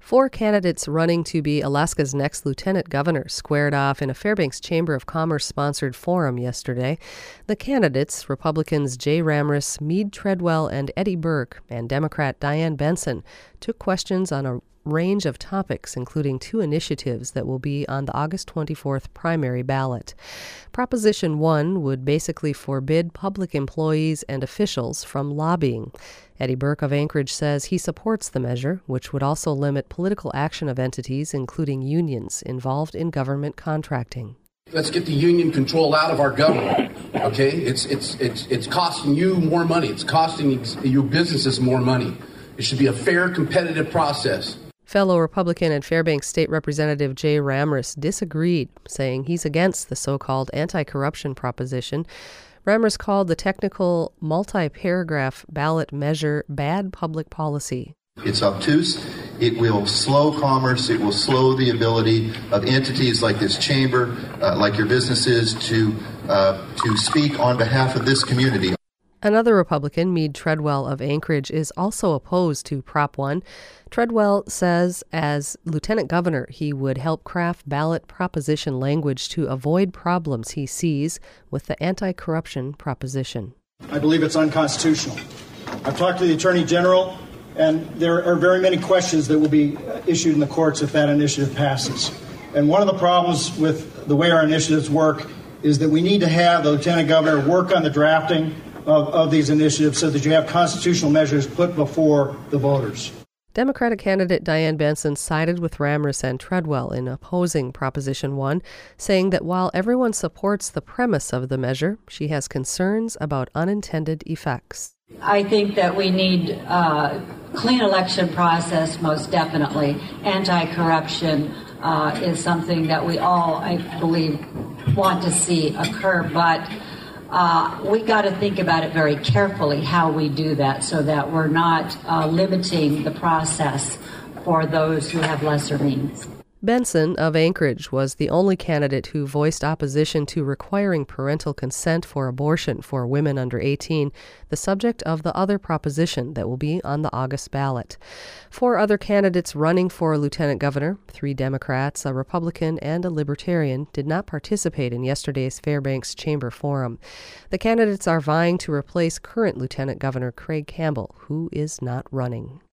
Four candidates running to be Alaska's next lieutenant governor squared off in a Fairbanks Chamber of Commerce-sponsored forum yesterday. The candidates, Republicans Jay Ramris, Mead Treadwell, and Eddie Burke, and Democrat Diane Benson, took questions on a range of topics, including two initiatives that will be on the August 24th primary ballot. Proposition 1 would basically forbid public employees and officials from lobbying. Eddie Burke of Anchorage says he supports the measure, which would also limit political action of entities, including unions, involved in government contracting. Let's get the union control out of our government, okay? It's costing you more money. It's costing your businesses more money. It should be a fair, competitive process. Fellow Republican and Fairbanks State Representative Jay Ramris disagreed, saying he's against the so-called anti-corruption proposition. Ramris called the technical multi-paragraph ballot measure bad public policy. It's obtuse. It will slow commerce. It will slow the ability of entities like this chamber, like your businesses, to speak on behalf of this community. Another Republican, Mead Treadwell of Anchorage, is also opposed to Prop 1. Treadwell says as lieutenant governor, he would help craft ballot proposition language to avoid problems he sees with the anti-corruption proposition. I believe it's unconstitutional. I've talked to the Attorney General, and there are very many questions that will be issued in the courts if that initiative passes. And one of the problems with the way our initiatives work is that we need to have the lieutenant governor work on the drafting of these initiatives so that you have constitutional measures put before the voters. Democratic candidate Diane Benson sided with Ramris and Treadwell in opposing Proposition 1, saying that while everyone supports the premise of the measure, she has concerns about unintended effects. I think that we need a clean election process, most definitely. Anti-corruption is something that we all, I believe, want to see occur, but we got to think about it very carefully how we do that so that we're not limiting the process for those who have lesser means. Benson of Anchorage was the only candidate who voiced opposition to requiring parental consent for abortion for women under 18, the subject of the other proposition that will be on the August ballot. Four other candidates running for lieutenant governor, 3 Democrats, a Republican, and a Libertarian, did not participate in yesterday's Fairbanks Chamber Forum. The candidates are vying to replace current Lieutenant Governor Craig Campbell, who is not running.